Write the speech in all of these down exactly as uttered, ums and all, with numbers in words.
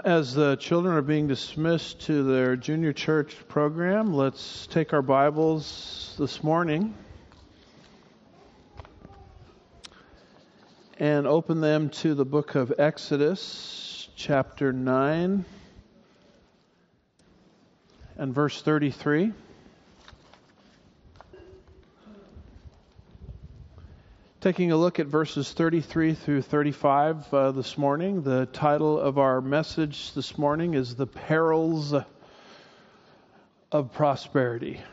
as the children are being dismissed to their junior church program, let's take our Bibles this morning and open them to the book of Exodus, chapter nine and verse thirty-three. Taking a look at verses thirty-three through thirty-five uh, this morning. The title of our message this morning is The Perils of Prosperity.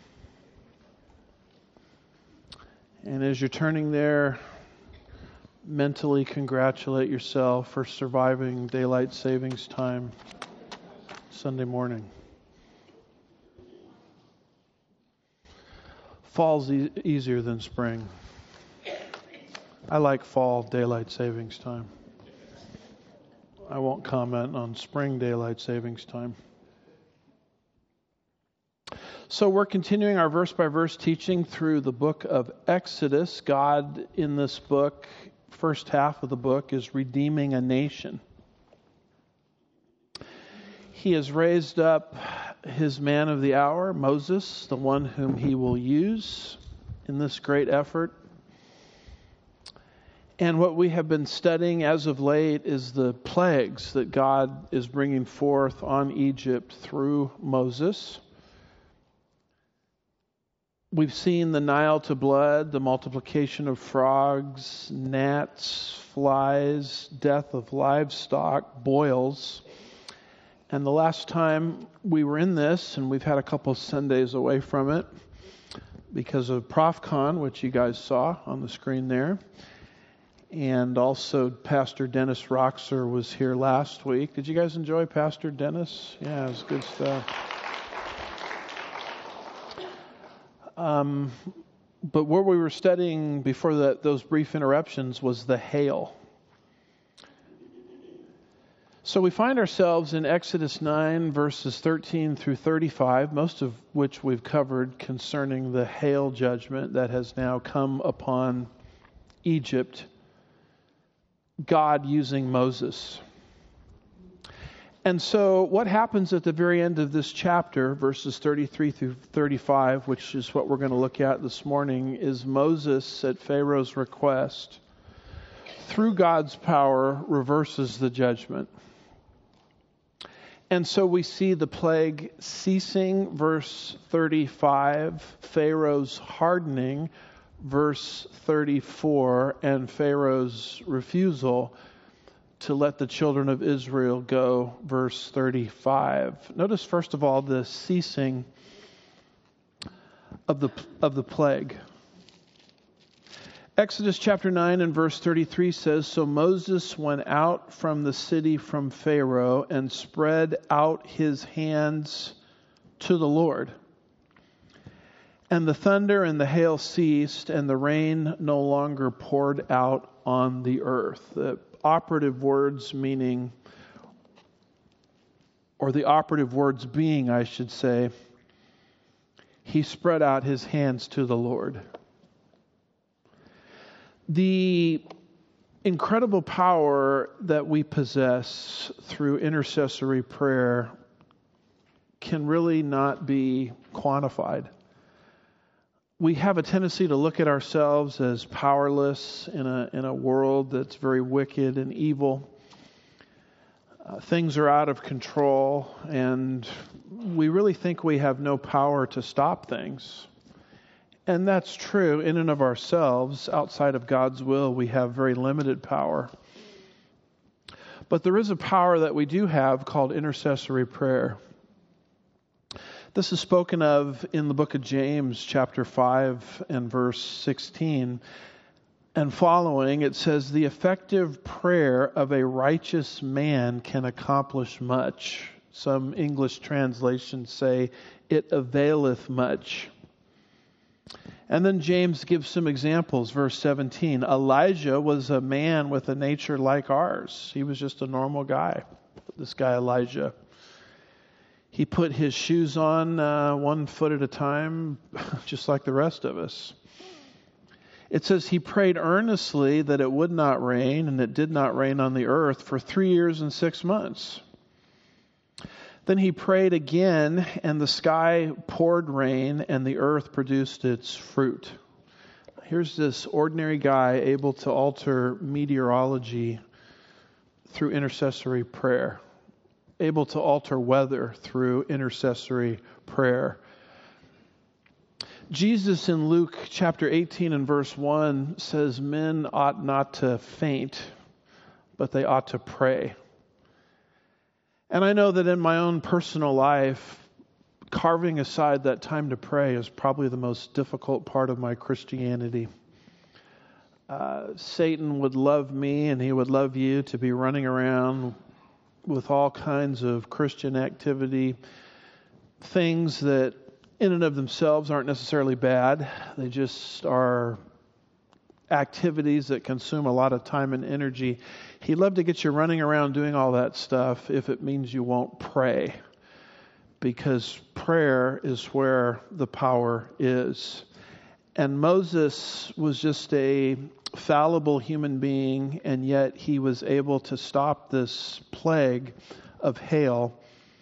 And as you're turning there, mentally congratulate yourself for surviving daylight savings time Sunday morning. Fall's e- easier than spring. I like fall daylight savings time. I won't comment on spring daylight savings time. So we're continuing our verse-by-verse teaching through the book of Exodus. God in this book, first half of the book, is redeeming a nation. He has raised up his man of the hour, Moses, the one whom he will use in this great effort. And what we have been studying as of late is the plagues that God is bringing forth on Egypt through Moses. We've seen the Nile to blood, the multiplication of frogs, gnats, flies, death of livestock, boils. And the last time we were in this, and we've had a couple Sundays away from it because of ProfCon, which you guys saw on the screen there. And also Pastor Dennis Roxer was here last week. Did you guys enjoy Pastor Dennis? Yeah, it was good stuff. Um, but what we were studying before that, those brief interruptions was the hail. So we find ourselves in Exodus nine, verses thirteen through thirty-five, most of which we've covered concerning the hail judgment that has now come upon Egypt. God using Moses. And so what happens at the very end of this chapter, verses thirty-three through thirty-five, which is what we're going to look at this morning, is Moses, at Pharaoh's request, through God's power, reverses the judgment. And so we see the plague ceasing, verse thirty-five, Pharaoh's hardening, verse thirty-four, and Pharaoh's refusal to let the children of Israel go, verse thirty-five. Notice first of all the ceasing of the of the plague. Exodus chapter nine and verse thirty-three says, "So Moses went out from the city from Pharaoh and spread out his hands to the Lord. And the thunder and the hail ceased, and the rain no longer poured out on the earth." The operative words meaning, or the operative words being, I should say, he spread out his hands to the Lord. The incredible power that we possess through intercessory prayer can really not be quantified. We have a tendency to look at ourselves as powerless in a in a world that's very wicked and evil. Uh, things are out of control, and we really think we have no power to stop things. And that's true in and of ourselves. Outside of God's will, we have very limited power. But there is a power that we do have called intercessory prayer. This is spoken of in the book of James, chapter five and verse sixteen. And following, it says, "The effective prayer of a righteous man can accomplish much." Some English translations say, "It availeth much." And then James gives some examples. Verse seventeen, Elijah was a man with a nature like ours. He was just a normal guy, this guy Elijah. He put his shoes on uh, one foot at a time, just like the rest of us. It says he prayed earnestly that it would not rain, and it did not rain on the earth for three years and six months. Then he prayed again, and the sky poured rain, and the earth produced its fruit. Here's this ordinary guy able to alter meteorology through intercessory prayer, able to alter weather through intercessory prayer. Jesus in Luke chapter eighteen and verse one says, men ought not to faint, but they ought to pray. And I know that in my own personal life, carving aside that time to pray is probably the most difficult part of my Christianity. Uh, Satan would love me and he would love you to be running around with all kinds of Christian activity, things that in and of themselves aren't necessarily bad. They just are activities that consume a lot of time and energy. He'd love to get you running around doing all that stuff if it means you won't pray, because prayer is where the power is. And Moses was just a fallible human being, and yet he was able to stop this plague of hail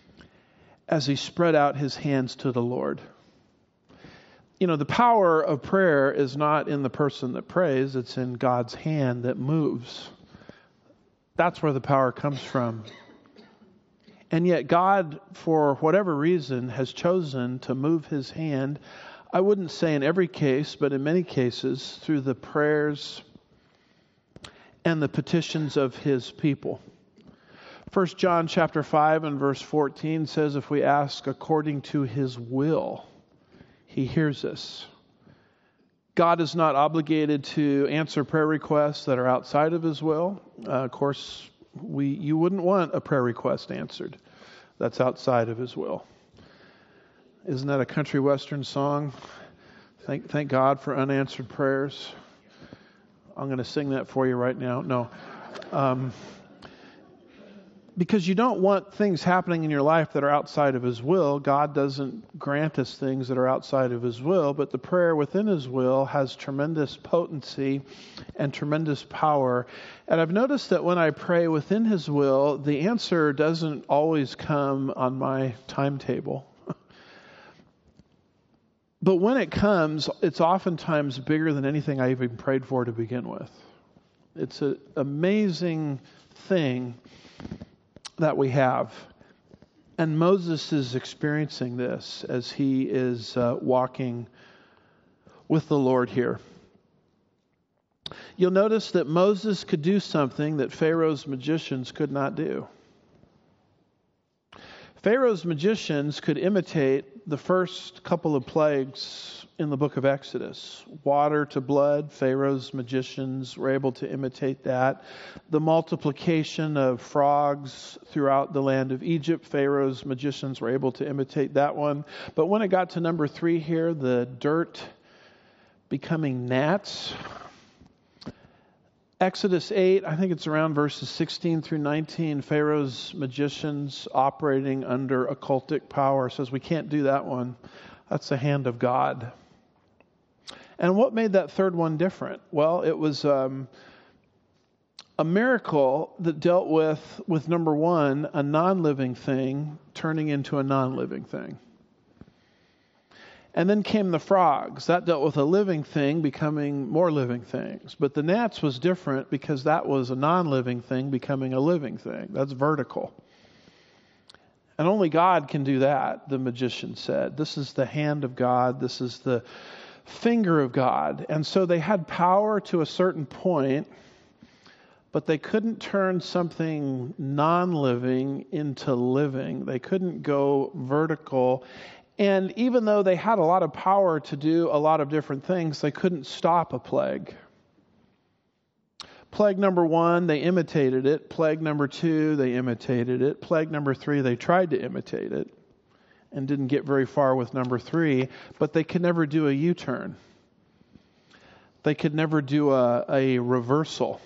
as he spread out his hands to the Lord. You know, the power of prayer is not in the person that prays, it's in God's hand that moves. That's where the power comes from. And yet God, for whatever reason, has chosen to move his hand, I wouldn't say in every case, but in many cases, through the prayers and the petitions of his people. First John chapter five and verse fourteen says, if we ask according to his will, he hears us. God is not obligated to answer prayer requests that are outside of his will. Uh, of course, we you wouldn't want a prayer request answered that's outside of his will. Isn't that a country western song? Thank, thank God for unanswered prayers. I'm going to sing that for you right now. No. Um, because you don't want things happening in your life that are outside of his will. God doesn't grant us things that are outside of his will, but the prayer within his will has tremendous potency and tremendous power. And I've noticed that when I pray within his will, the answer doesn't always come on my timetable. But when it comes, it's oftentimes bigger than anything I even prayed for to begin with. It's an amazing thing that we have. And Moses is experiencing this as he is uh, walking with the Lord here. You'll notice that Moses could do something that Pharaoh's magicians could not do. Pharaoh's magicians could imitate the first couple of plagues in the book of Exodus. Water to blood, Pharaoh's magicians were able to imitate that. The multiplication of frogs throughout the land of Egypt, Pharaoh's magicians were able to imitate that one. But when it got to number three here, the dirt becoming gnats, Exodus eight, I think it's around verses sixteen through nineteen, Pharaoh's magicians operating under occultic power says we can't do that one. That's the hand of God. And what made that third one different? Well, it was um, a miracle that dealt with, with number one, a non-living thing turning into a non-living thing. And then came the frogs. That dealt with a living thing becoming more living things. But the gnats was different because that was a non-living thing becoming a living thing. That's vertical. And only God can do that, the magician said. This is the hand of God. This is the finger of God. And so they had power to a certain point, but they couldn't turn something non-living into living. They couldn't go vertical. And even though they had a lot of power to do a lot of different things, they couldn't stop a plague. Plague number one, they imitated it. Plague number two, they imitated it. Plague number three, they tried to imitate it and didn't get very far with number three, but they could never do a U-turn. They could never do a, a reversal.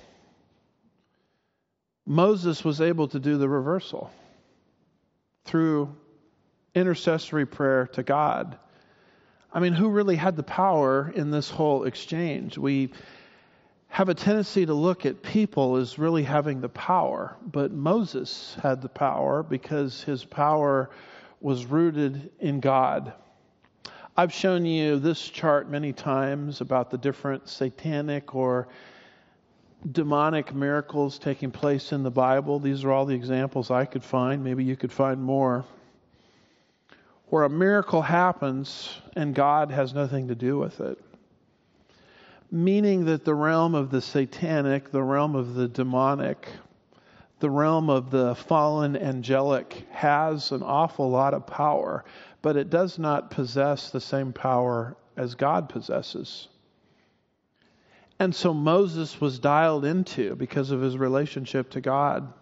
Moses was able to do the reversal through intercessory prayer to God. I mean, who really had the power in this whole exchange? We have a tendency to look at people as really having the power. But Moses had the power because his power was rooted in God. I've shown you this chart many times about the different satanic or demonic miracles taking place in the Bible. These are all the examples I could find. Maybe you could find more. Where a miracle happens and God has nothing to do with it. Meaning that the realm of the satanic, the realm of the demonic, the realm of the fallen angelic has an awful lot of power, but it does not possess the same power as God possesses. And so Moses was dialed into because of his relationship to God.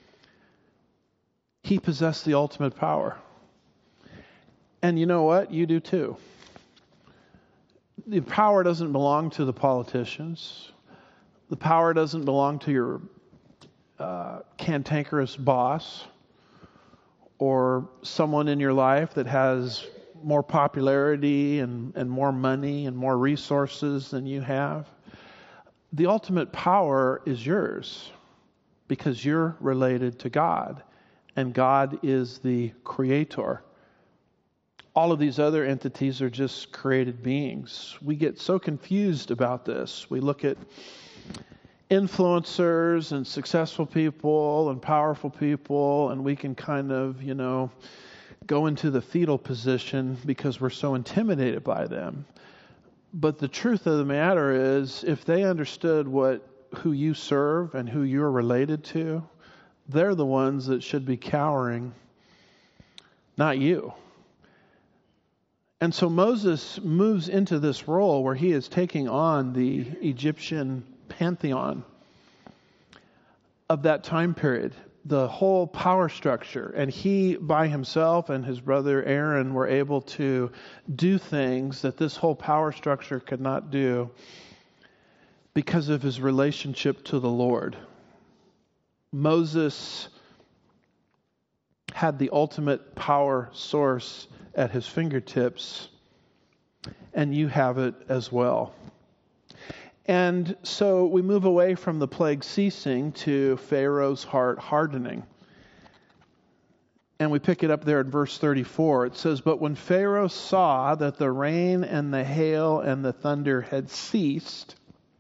He possessed the ultimate power. And you know what? You do too. The power doesn't belong to the politicians. The power doesn't belong to your uh, cantankerous boss or someone in your life that has more popularity and, and more money and more resources than you have. The ultimate power is yours because you're related to God, and God is the creator. All of these other entities are just created beings. We get so confused about this. We look at influencers and successful people and powerful people, and we can kind of, you know, go into the fetal position because we're so intimidated by them. But the truth of the matter is, if they understood what who you serve and who you're related to, they're the ones that should be cowering, not you. And so Moses moves into this role where he is taking on the Egyptian pantheon of that time period, the whole power structure. And he, by himself and his brother Aaron, were able to do things that this whole power structure could not do because of his relationship to the Lord. Moses had the ultimate power source at his fingertips, and you have it as well. And so we move away from the plague ceasing to Pharaoh's heart hardening. And we pick it up there in verse thirty-four. It says, "But when Pharaoh saw that the rain and the hail and the thunder had ceased,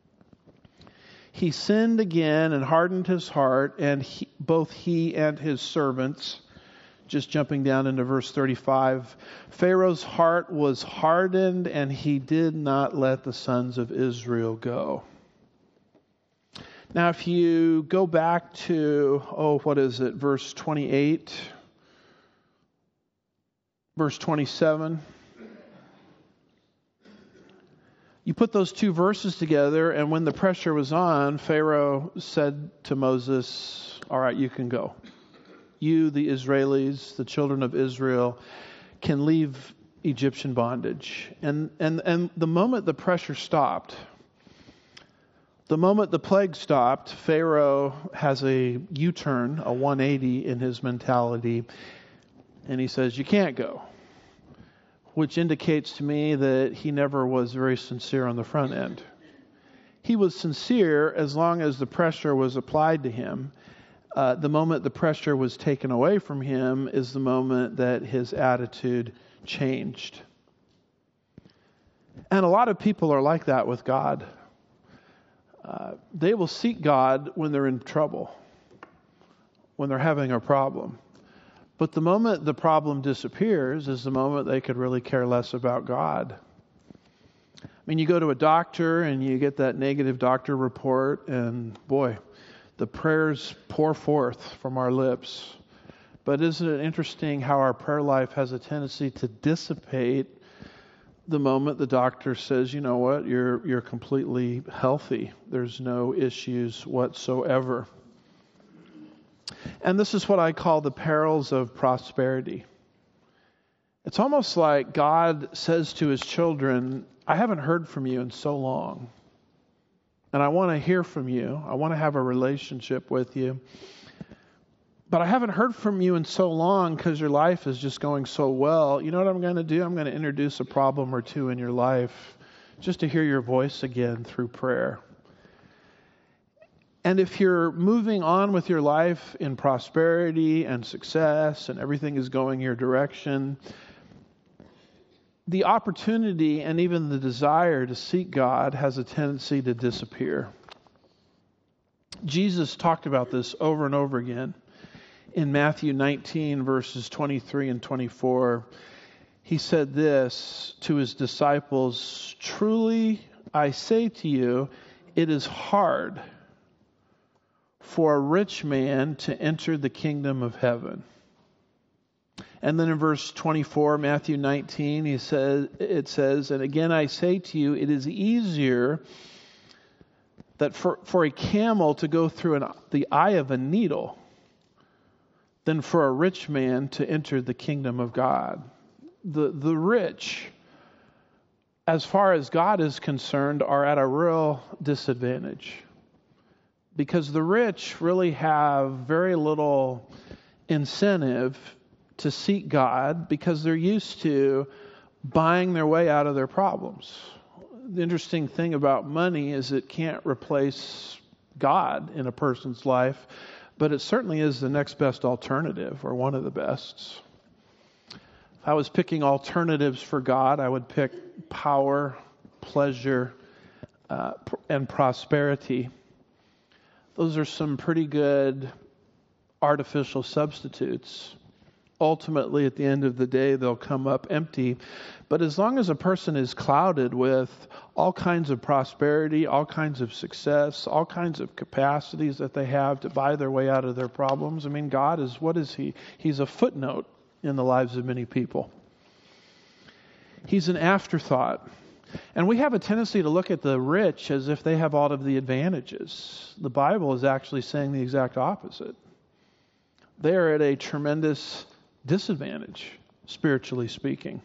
he sinned again and hardened his heart, and he, both he and his servants." Just jumping down into verse thirty-five, Pharaoh's heart was hardened, and he did not let the sons of Israel go. Now, if you go back to, oh, what is it, verse twenty-eight, verse twenty-seven, you put those two verses together, and when the pressure was on, Pharaoh said to Moses, "All right, you can go. You, the Israelis, the children of Israel, can leave Egyptian bondage." And, and, and the moment the pressure stopped, the moment the plague stopped, Pharaoh has a U-turn, a one eighty in his mentality, and he says, "You can't go," which indicates to me that he never was very sincere on the front end. He was sincere as long as the pressure was applied to him. Uh, the moment the pressure was taken away from him is the moment that his attitude changed. And a lot of people are like that with God. Uh, they will seek God when they're in trouble, when they're having a problem. But the moment the problem disappears is the moment they could really care less about God. I mean, you go to a doctor and you get that negative doctor report, and boy, the prayers pour forth from our lips. But isn't it interesting how our prayer life has a tendency to dissipate the moment the doctor says, "You know what, you're you're completely healthy. There's no issues whatsoever." And this is what I call the perils of prosperity. It's almost like God says to his children, "I haven't heard from you in so long. And I want to hear from you. I want to have a relationship with you. But I haven't heard from you in so long because your life is just going so well. You know what I'm going to do? I'm going to introduce a problem or two in your life just to hear your voice again through prayer." And if you're moving on with your life in prosperity and success and everything is going your direction, the opportunity and even the desire to seek God has a tendency to disappear. Jesus talked about this over and over again. In Matthew nineteen, verses twenty-three and twenty-four, he said this to his disciples, "Truly I say to you, it is hard for a rich man to enter the kingdom of heaven." And then in verse twenty-four, Matthew nineteen, he says, it says, "And again I say to you, it is easier that for, for a camel to go through an, the eye of a needle than for a rich man to enter the kingdom of God." The, the rich, as far as God is concerned, are at a real disadvantage. Because the rich really have very little incentive to seek God because they're used to buying their way out of their problems. The interesting thing about money is it can't replace God in a person's life, but it certainly is the next best alternative, or one of the best. If I was picking alternatives for God, I would pick power, pleasure, uh, and prosperity. Those are some pretty good artificial substitutes. Ultimately, at the end of the day, they'll come up empty. But as long as a person is clouded with all kinds of prosperity, all kinds of success, all kinds of capacities that they have to buy their way out of their problems, I mean, God is, what is He? He's a footnote in the lives of many people. He's an afterthought. And we have a tendency to look at the rich as if they have all of the advantages. The Bible is actually saying the exact opposite. They are at a tremendous disadvantage, spiritually speaking.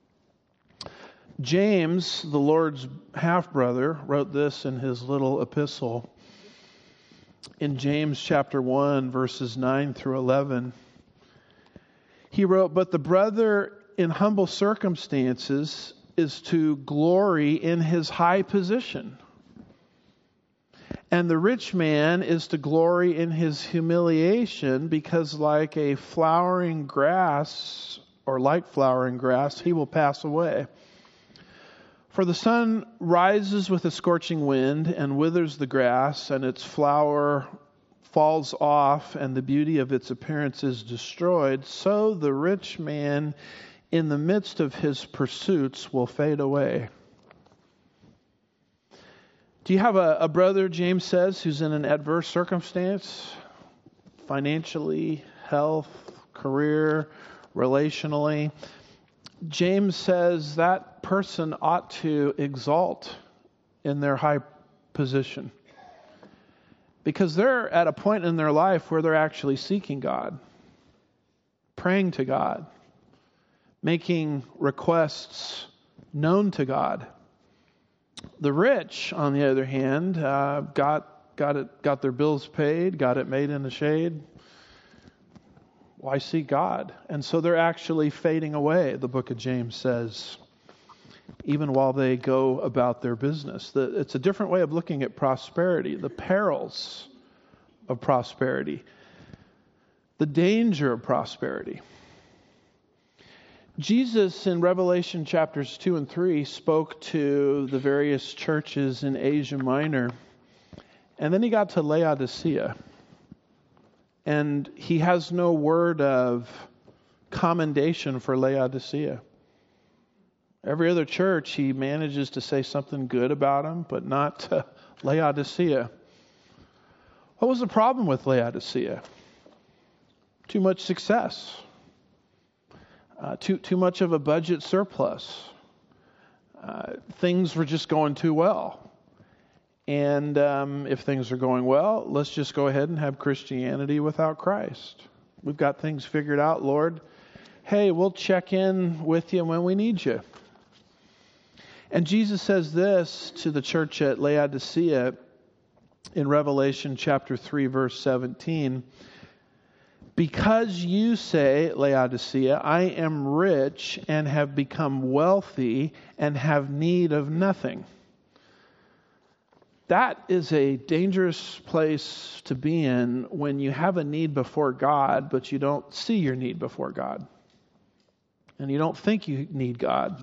James, the Lord's half-brother, wrote this in his little epistle. In James chapter one, verses nine through eleven, he wrote, "But the brother in humble circumstances is to glory in his high position. And the rich man is to glory in his humiliation, because like a flowering grass, or like flowering grass, he will pass away. For the sun rises with a scorching wind and withers the grass, and its flower falls off, and the beauty of its appearance is destroyed. So the rich man in the midst of his pursuits will fade away." Do you have a, a brother, James says, who's in an adverse circumstance? Financially, health, career, relationally. James says that person ought to exalt in their high position, because they're at a point in their life where they're actually seeking God, praying to God, making requests known to God. The rich, on the other hand, uh, got got it got their bills paid, got it made in the shade. Why seek God? And so they're actually fading away, the book of James says, even while they go about their business. The, it's a different way of looking at prosperity, the perils of prosperity, the danger of prosperity. Jesus in Revelation chapters two and three spoke to the various churches in Asia Minor, and then he got to Laodicea, and he has no word of commendation for Laodicea. Every other church he manages to say something good about them, but not to Laodicea. What was the problem with Laodicea? Too much success. Uh, too too much of a budget surplus. Uh, things were just going too well. And um, if things are going well, let's just go ahead and have Christianity without Christ. We've got things figured out, Lord. Hey, we'll check in with you when we need you. And Jesus says this to the church at Laodicea in Revelation chapter three, verse seventeen. "Because you say, Laodicea, I am rich and have become wealthy and have need of nothing." That is a dangerous place to be in when you have a need before God, but you don't see your need before God. And you don't think you need God.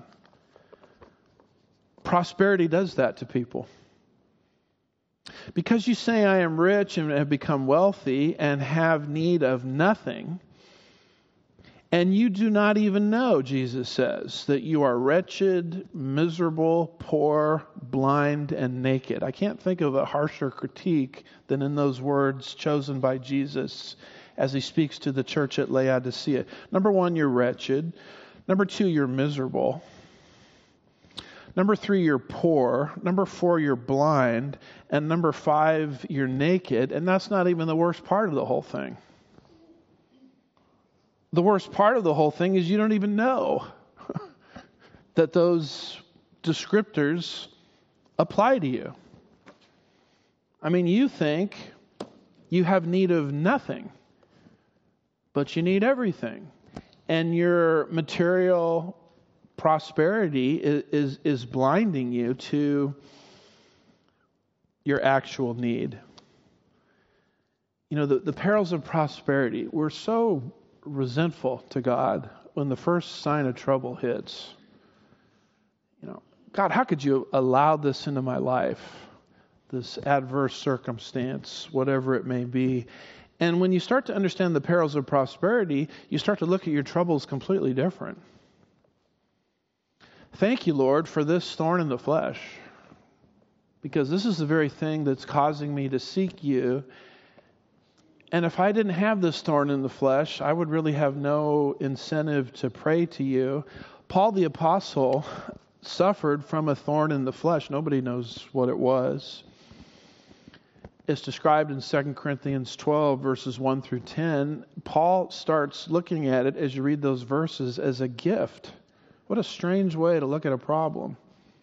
Prosperity does that to people. Because you say, I am rich and have become wealthy and have need of nothing, and you do not even know, Jesus says, that you are wretched, miserable, poor, blind, and naked. I can't think of a harsher critique than in those words chosen by Jesus as he speaks to the church at Laodicea. Number one, you're wretched. Number two, you're miserable. Number three, you're poor. Number four, you're blind. And number five, you're naked. And that's not even the worst part of the whole thing. The worst part of the whole thing is you don't even know that those descriptors apply to you. I mean, you think you have need of nothing, but you need everything. And your material prosperity is, is, is blinding you to your actual need. You know, the, the perils of prosperity. We're so resentful to God when the first sign of trouble hits. You know, God, how could you allow this into my life? This adverse circumstance, whatever it may be. And when you start to understand the perils of prosperity, you start to look at your troubles completely different. Thank you, Lord, for this thorn in the flesh. Because this is the very thing that's causing me to seek you. And if I didn't have this thorn in the flesh, I would really have no incentive to pray to you. Paul the Apostle suffered from a thorn in the flesh. Nobody knows what it was. It's described in Second Corinthians twelve, verses one through ten. Paul starts looking at it, as you read those verses, as a gift. What a strange way to look at a problem.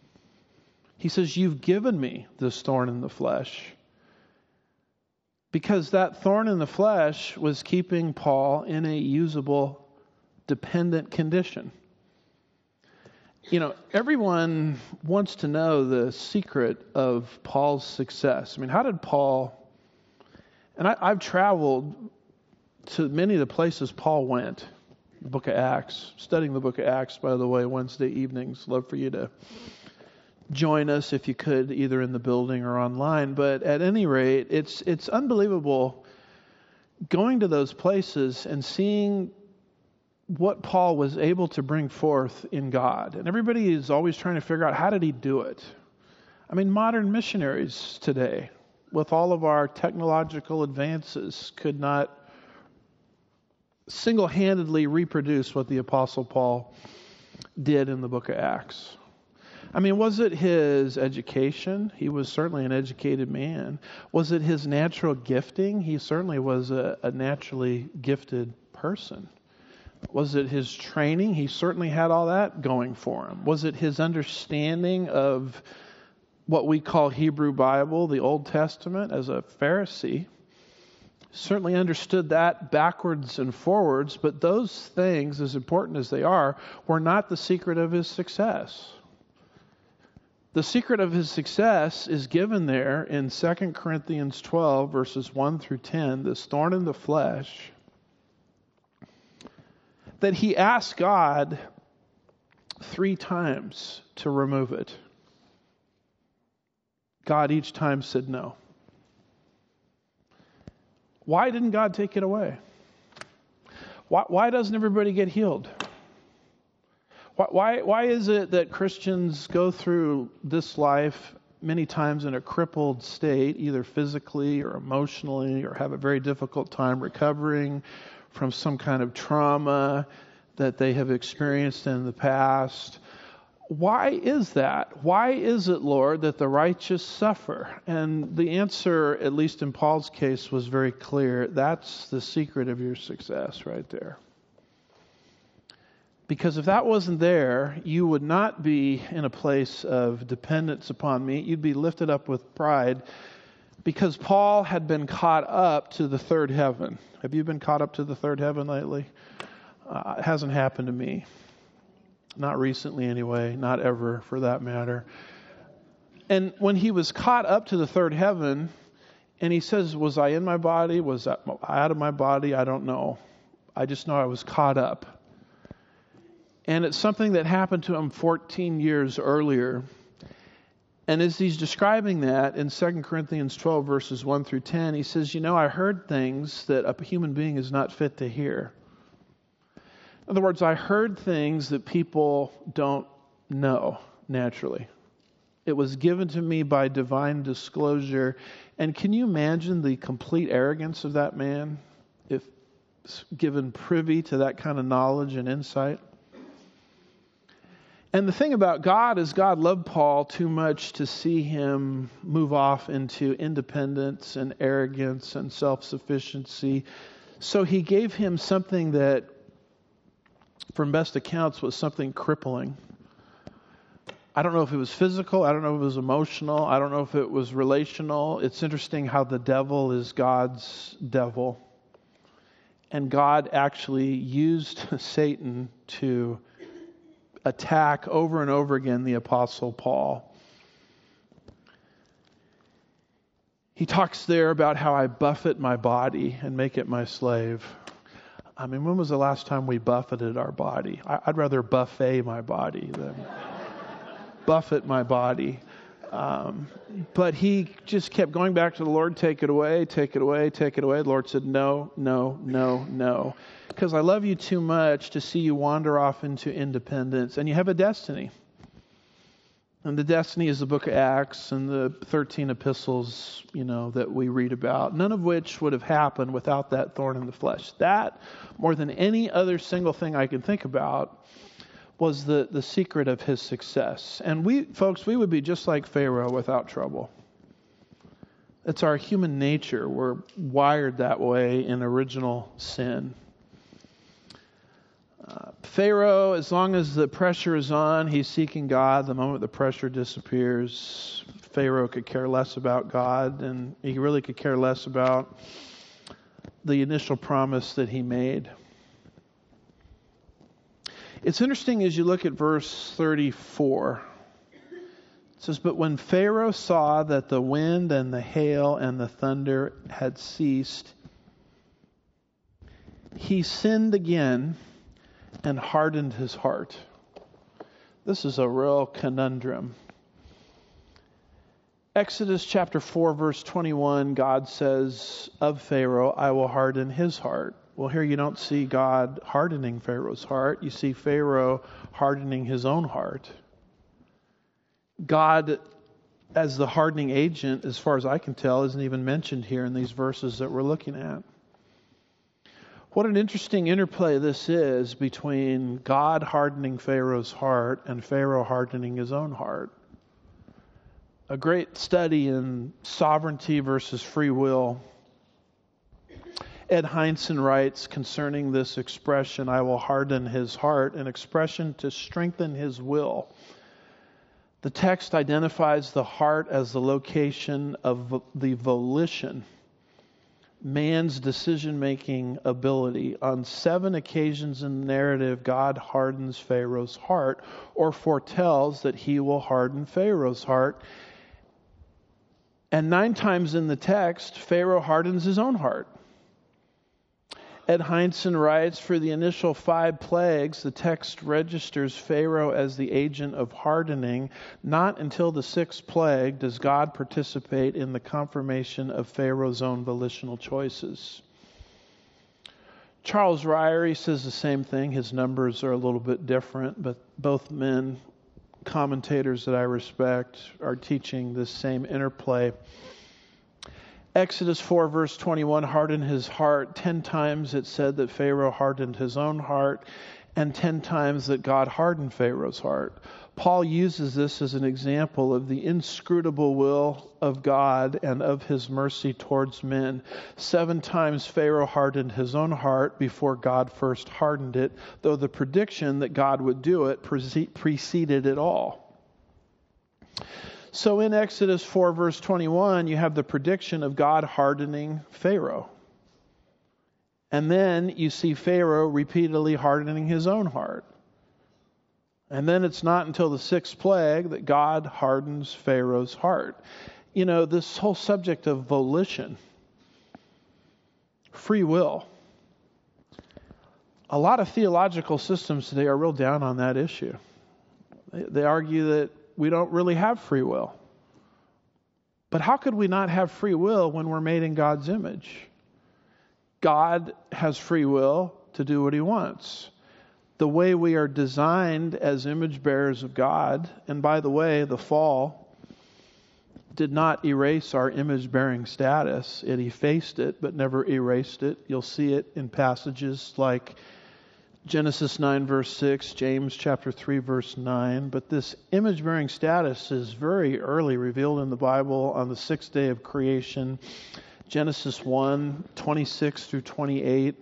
He says, you've given me this thorn in the flesh. Because that thorn in the flesh was keeping Paul in a usable, dependent condition. You know, everyone wants to know the secret of Paul's success. I mean, how did Paul... And I, I've traveled to many of the places Paul went. The book of Acts. Studying the book of Acts, by the way, Wednesday evenings. Love for you to join us if you could, either in the building or online. But at any rate, it's it's unbelievable going to those places and seeing what Paul was able to bring forth in God. And everybody is always trying to figure out, how did he do it? I mean, modern missionaries today, with all of our technological advances, could not single-handedly reproduce what the Apostle Paul did in the book of Acts. I mean, was it his education? He was certainly an educated man. Was it his natural gifting? He certainly was a, a naturally gifted person. Was it his training? He certainly had all that going for him. Was it his understanding of what we call Hebrew Bible, the Old Testament, as a Pharisee? Certainly understood that backwards and forwards, but those things, as important as they are, were not the secret of his success. The secret of his success is given there in Second Corinthians twelve, verses one through ten, this thorn in the flesh, that he asked God three times to remove it. God each time said no. Why didn't God take it away? Why, why doesn't everybody get healed? Why, why, why is it that Christians go through this life many times in a crippled state, either physically or emotionally, or have a very difficult time recovering from some kind of trauma that they have experienced in the past? Why is that? Why is it, Lord, that the righteous suffer? And the answer, at least in Paul's case, was very clear. That's the secret of your success right there. Because if that wasn't there, you would not be in a place of dependence upon me. You'd be lifted up with pride, because Paul had been caught up to the third heaven. Have you been caught up to the third heaven lately? Uh, it hasn't happened to me. Not recently anyway, not ever for that matter. And when he was caught up to the third heaven, and he says, was I in my body? Was I out of my body? I don't know. I just know I was caught up. And it's something that happened to him fourteen years earlier. And as he's describing that in Second Corinthians twelve, verses one through ten, he says, you know, I heard things that a human being is not fit to hear. In other words, I heard things that people don't know naturally. It was given to me by divine disclosure. And can you imagine the complete arrogance of that man if given privy to that kind of knowledge and insight? And the thing about God is God loved Paul too much to see him move off into independence and arrogance and self-sufficiency. So he gave him something that, from best accounts, was something crippling. I don't know if it was physical. I don't know if it was emotional. I don't know if it was relational. It's interesting how the devil is God's devil. And God actually used Satan to attack over and over again the Apostle Paul. He talks there about how I buffet my body and make it my slave. I mean, when was the last time we buffeted our body? I'd rather buffet my body than buffet my body. Um, but he just kept going back to the Lord, take it away, take it away, take it away. The Lord said, no, no, no, no. Because I love you too much to see you wander off into independence. And you have a destiny. And the destiny is the book of Acts and the thirteen epistles, you know, that we read about. None of which would have happened without that thorn in the flesh. That, more than any other single thing I can think about, was the, the secret of his success. And we, folks, we would be just like Pharaoh without trouble. It's our human nature. We're wired that way in original sin. Uh, Pharaoh, as long as the pressure is on, he's seeking God. The moment the pressure disappears, Pharaoh could care less about God, and he really could care less about the initial promise that he made. It's interesting as you look at verse thirty-four. It says, but when Pharaoh saw that the wind and the hail and the thunder had ceased, he sinned again and hardened his heart. This is a real conundrum. Exodus chapter four, verse twenty-one, God says of Pharaoh, I will harden his heart. Well, here you don't see God hardening Pharaoh's heart. You see Pharaoh hardening his own heart. God, as the hardening agent, as far as I can tell, isn't even mentioned here in these verses that we're looking at. What an interesting interplay this is between God hardening Pharaoh's heart and Pharaoh hardening his own heart. A great study in sovereignty versus free will. Ed Heinzen writes concerning this expression, I will harden his heart, an expression to strengthen his will. The text identifies the heart as the location of the volition, man's decision-making ability. On seven occasions in the narrative, God hardens Pharaoh's heart, or foretells that he will harden Pharaoh's heart. And nine times in the text, Pharaoh hardens his own heart. Ed Heinzen writes, for the initial five plagues, the text registers Pharaoh as the agent of hardening. Not until the sixth plague does God participate in the confirmation of Pharaoh's own volitional choices. Charles Ryrie says the same thing. His numbers are a little bit different, but both men, commentators that I respect, are teaching this same interplay. Exodus four, verse twenty-one, hardened his heart. Ten times it said that Pharaoh hardened his own heart, and ten times that God hardened Pharaoh's heart. Paul uses this as an example of the inscrutable will of God and of his mercy towards men. Seven times Pharaoh hardened his own heart before God first hardened it, though the prediction that God would do it preceded it all. So in Exodus four, verse twenty-one, you have the prediction of God hardening Pharaoh. And then you see Pharaoh repeatedly hardening his own heart. And then it's not until the sixth plague that God hardens Pharaoh's heart. You know, this whole subject of volition, free will. A lot of theological systems today are real down on that issue. They, they argue that we don't really have free will. But how could we not have free will when we're made in God's image? God has free will to do what he wants. The way we are designed as image bearers of God, and by the way, the fall did not erase our image-bearing status. It effaced it, but never erased it. You'll see it in passages like Genesis nine, verse six, James chapter three, verse nine. But this image-bearing status is very early revealed in the Bible on the sixth day of creation. Genesis one, twenty-six through twenty-eight.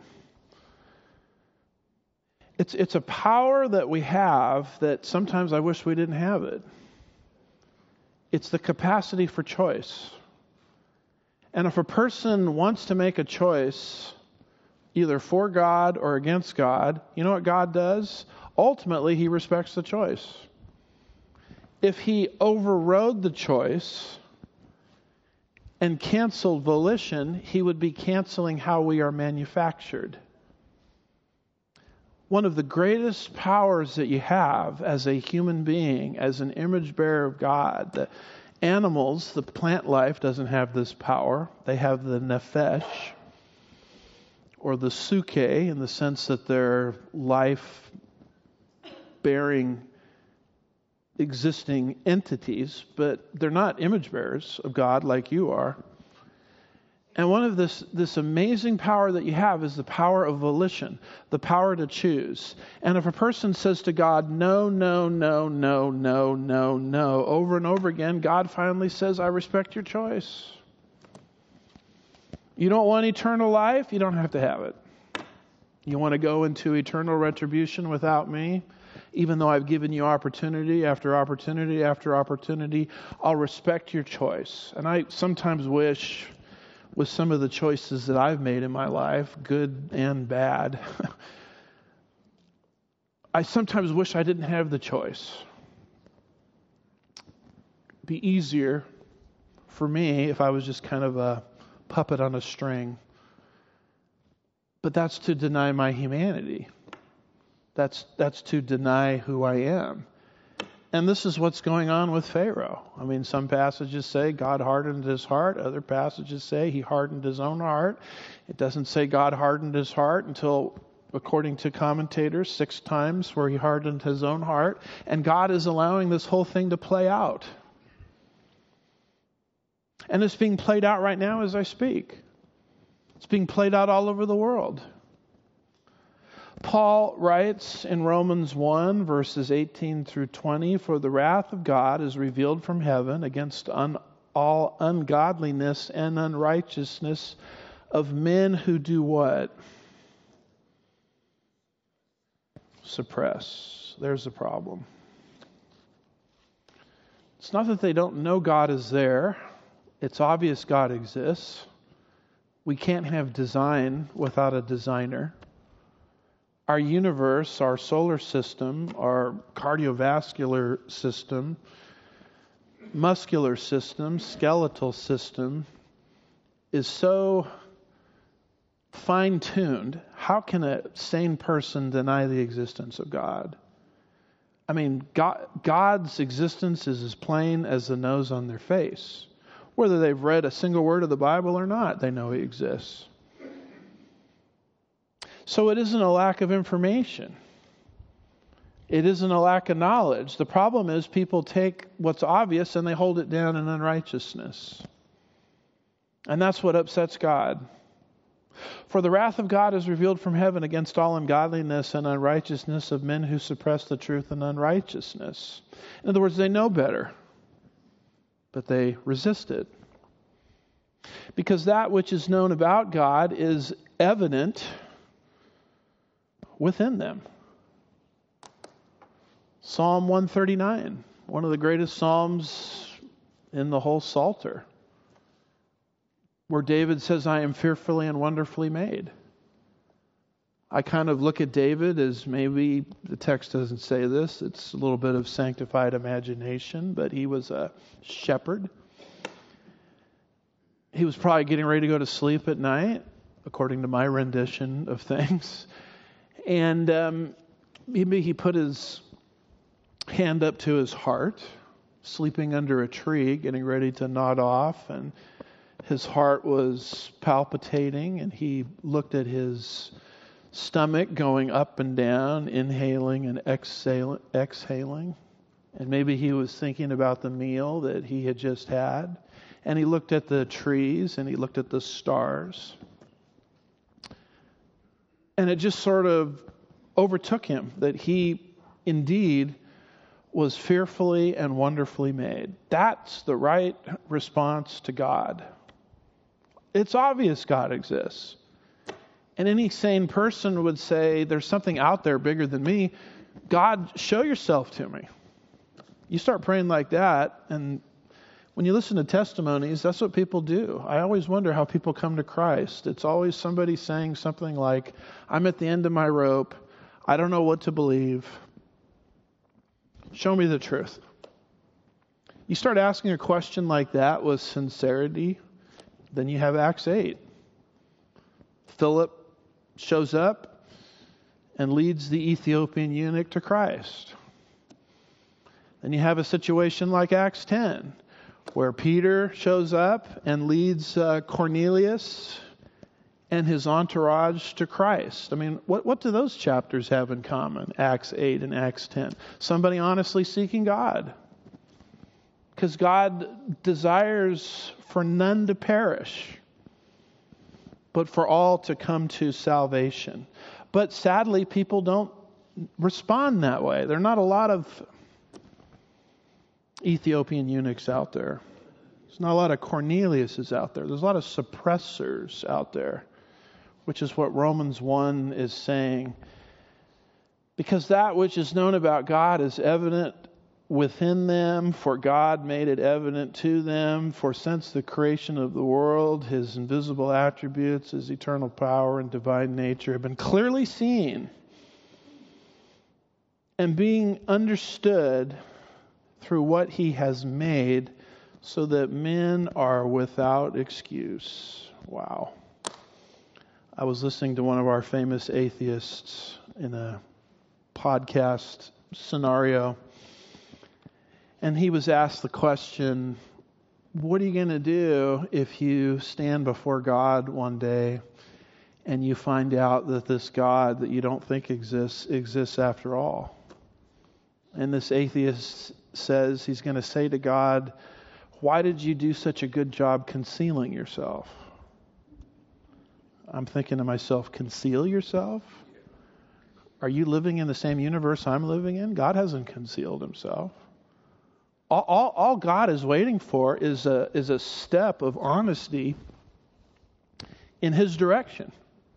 It's, it's a power that we have that sometimes I wish we didn't have it. It's the capacity for choice. And if a person wants to make a choice, either for God or against God, you know what God does? Ultimately, he respects the choice. If he overrode the choice and canceled volition, he would be canceling how we are manufactured. One of the greatest powers that you have as a human being, as an image bearer of God, the animals, the plant life doesn't have this power. They have the nephesh, or the suke, in the sense that they're life-bearing, existing entities, but they're not image bearers of God like you are. And one of this, this amazing power that you have is the power of volition, the power to choose. And if a person says to God, no, no, no, no, no, no, no, over and over again, God finally says, I respect your choice. You don't want eternal life? You don't have to have it. You want to go into eternal retribution without me? Even though I've given you opportunity after opportunity after opportunity, I'll respect your choice. And I sometimes wish, with some of the choices that I've made in my life, good and bad, I sometimes wish I didn't have the choice. It'd be easier for me if I was just kind of a puppet on a string. But that's to deny my humanity. That's that's to deny who I am. And this is what's going on with Pharaoh. I mean, some passages say God hardened his heart. Other passages say he hardened his own heart. It doesn't say God hardened his heart until, according to commentators, six times where he hardened his own heart. And God is allowing this whole thing to play out. And it's being played out right now as I speak. It's being played out all over the world. Paul writes in Romans one, verses eighteen through twenty, for the wrath of God is revealed from heaven against un- all ungodliness and unrighteousness of men who do what? Suppress. There's the problem. It's not that they don't know God is there. It's obvious God exists. We can't have design without a designer. Our universe, our solar system, our cardiovascular system, muscular system, skeletal system is so fine-tuned. How can a sane person deny the existence of God? I mean, God, God's existence is as plain as the nose on their face. Whether they've read a single word of the Bible or not, they know he exists. So it isn't a lack of information. It isn't a lack of knowledge. The problem is people take what's obvious and they hold it down in unrighteousness. And that's what upsets God. For the wrath of God is revealed from heaven against all ungodliness and unrighteousness of men who suppress the truth in unrighteousness. In other words, they know better, but they resist it. Because that which is known about God is evident within them. Psalm one thirty-nine, one of the greatest psalms in the whole Psalter, where David says, I am fearfully and wonderfully made. I kind of look at David as, maybe the text doesn't say this, it's a little bit of sanctified imagination, but he was a shepherd. He was probably getting ready to go to sleep at night, according to my rendition of things. And um, maybe he put his hand up to his heart, sleeping under a tree, getting ready to nod off, and his heart was palpitating, and he looked at his stomach going up and down, inhaling and exhale, exhaling. And maybe he was thinking about the meal that he had just had. And he looked at the trees and he looked at the stars. And it just sort of overtook him that he indeed was fearfully and wonderfully made. That's the right response to God. It's obvious God exists. And any sane person would say, there's something out there bigger than me. God, show yourself to me. You start praying like that, and when you listen to testimonies, that's what people do. I always wonder how people come to Christ. It's always somebody saying something like, I'm at the end of my rope. I don't know what to believe. Show me the truth. You start asking a question like that with sincerity, then you have Acts eight. Philip shows up and leads the Ethiopian eunuch to Christ. Then you have a situation like Acts ten, where Peter shows up and leads uh, Cornelius and his entourage to Christ. I mean, what, what do those chapters have in common, Acts eight and Acts ten? Somebody honestly seeking God. Because God desires for none to perish, but for all to come to salvation. But sadly, people don't respond that way. There are not a lot of Ethiopian eunuchs out there. There's not a lot of Corneliuses out there. There's a lot of suppressors out there, which is what Romans one is saying. Because that which is known about God is evident within them, for God made it evident to them. For since the creation of the world, His invisible attributes, His eternal power and divine nature have been clearly seen and being understood through what He has made, so that men are without excuse. Wow. I was listening to one of our famous atheists in a podcast scenario, and he was asked the question, what are you going to do if you stand before God one day and you find out that this God that you don't think exists, exists after all? And this atheist says he's going to say to God, why did you do such a good job concealing yourself? I'm thinking to myself, conceal yourself? Are you living in the same universe I'm living in? God hasn't concealed Himself. All, all, all God is waiting for is a, is a step of honesty in His direction.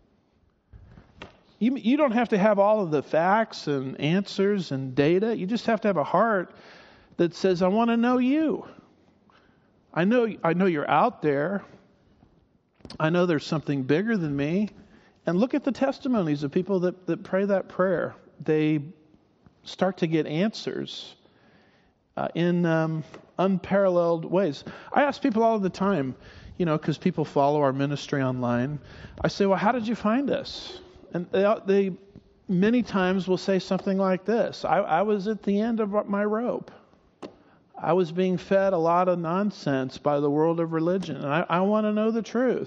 You, you don't have to have all of the facts and answers and data. You just have to have a heart that says, I want to know You. I know, I know You're out there. I know there's something bigger than me. And look at the testimonies of people that, that pray that prayer. They start to get answers uh, in um, unparalleled ways. I ask people all the time, you know, because people follow our ministry online. I say, well, how did you find us? And they, they many times will say something like this. I, I was at the end of my rope. I was being fed a lot of nonsense by the world of religion, and I, I want to know the truth.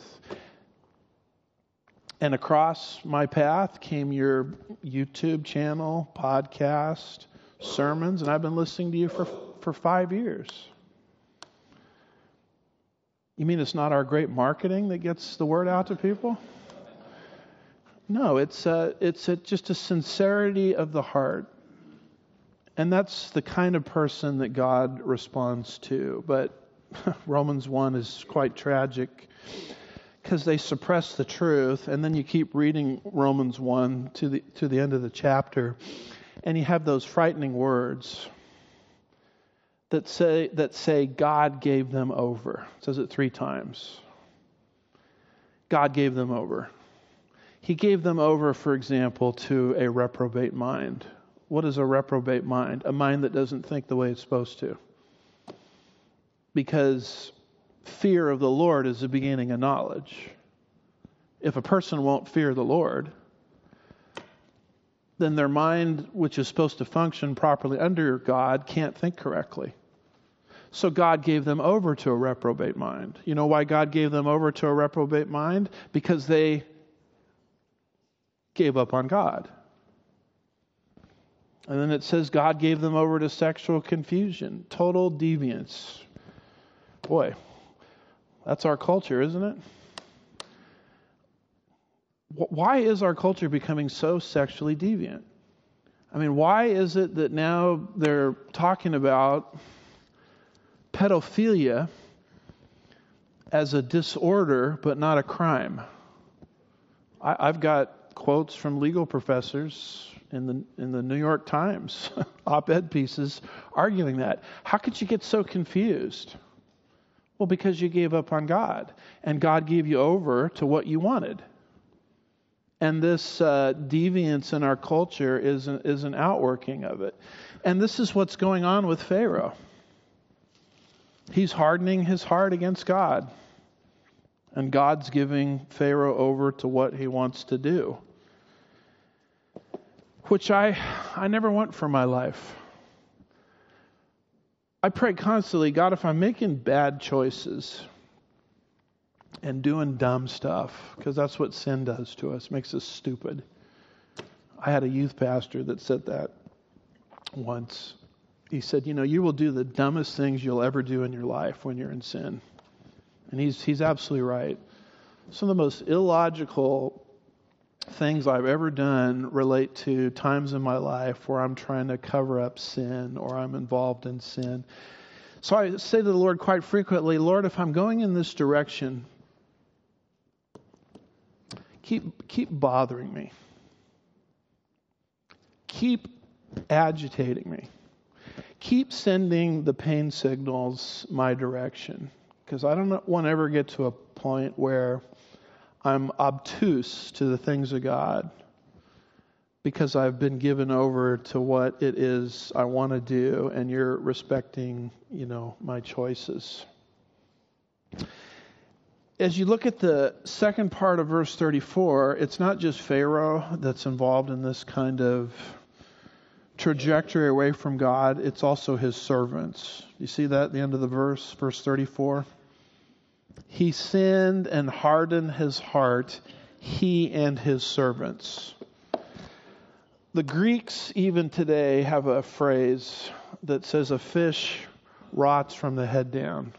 And across my path came your YouTube channel, podcast, sermons, and I've been listening to you for, for five years. You mean it's not our great marketing that gets the word out to people? No, it's a, it's a, just a sincerity of the heart. And that's the kind of person that God responds to. But Romans one is quite tragic because they suppress the truth. And then you keep reading Romans one to the to the end of the chapter, and you have those frightening words that say that say God gave them over. It says it three times. God gave them over. He gave them over, for example, to a reprobate mind. What is a reprobate mind? A mind that doesn't think the way it's supposed to. Because fear of the Lord is the beginning of knowledge. If a person won't fear the Lord, then their mind, which is supposed to function properly under God, can't think correctly. So God gave them over to a reprobate mind. You know why God gave them over to a reprobate mind? Because they gave up on God. And then it says God gave them over to sexual confusion, total deviance. Boy, that's our culture, isn't it? Why is our culture becoming so sexually deviant? I mean, why is it that now they're talking about pedophilia as a disorder but not a crime? I, I've got quotes from legal professors in the in the New York Times op-ed pieces arguing that. How could you get so confused? Well, because you gave up on God, and God gave you over to what you wanted. And this uh, deviance in our culture is an, is an outworking of it. And this is what's going on with Pharaoh. He's hardening his heart against God. And God's giving Pharaoh over to what he wants to do. Which I, I never want for my life. I pray constantly, God, if I'm making bad choices and doing dumb stuff, because that's what sin does to us, makes us stupid. I had a youth pastor that said that once. He said, you know, you will do the dumbest things you'll ever do in your life when you're in sin. And he's he's absolutely right. Some of the most illogical things I've ever done relate to times in my life where I'm trying to cover up sin or I'm involved in sin. So I say to the Lord quite frequently, Lord, if I'm going in this direction, keep keep bothering me. Keep agitating me. Keep sending the pain signals my direction. Because I don't want to ever get to a point where I'm obtuse to the things of God because I've been given over to what it is I want to do, and you're respecting, you know, my choices. As you look at the second part of verse thirty-four, it's not just Pharaoh that's involved in this kind of trajectory away from God, it's also his servants. You see that at the end of the verse, verse thirty-four? He sinned and hardened his heart, he and his servants. The Greeks even today have a phrase that says a fish rots from the head down.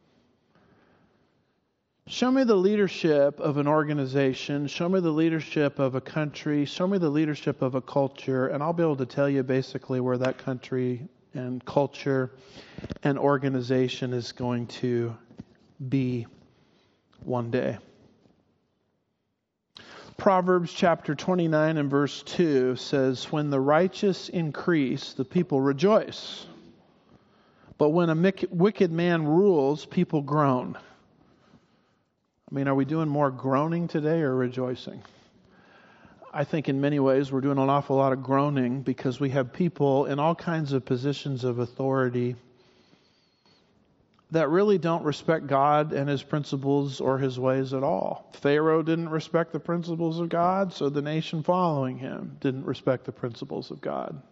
Show me the leadership of an organization, show me the leadership of a country, show me the leadership of a culture, and I'll be able to tell you basically where that country and culture and organization is going to be one day. Proverbs chapter twenty-nine and verse two says, when the righteous increase, the people rejoice. But when a wicked man rules, people groan. I mean, are we doing more groaning today or rejoicing? I think in many ways we're doing an awful lot of groaning because we have people in all kinds of positions of authority that really don't respect God and His principles or His ways at all. Pharaoh didn't respect the principles of God, so the nation following him didn't respect the principles of God.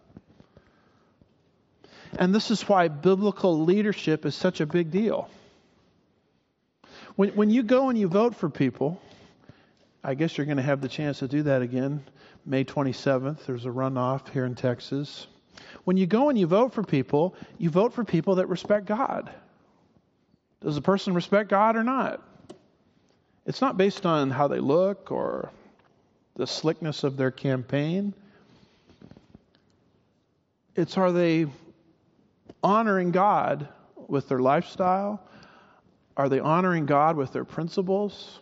And this is why biblical leadership is such a big deal. When when you go and you vote for people, I guess you're going to have the chance to do that again. May twenty-seventh, there's a runoff here in Texas. When you go and you vote for people, you vote for people that respect God. Does the person respect God or not? It's not based on how they look or the slickness of their campaign. It's, are they honoring God with their lifestyle? Are they honoring God with their principles?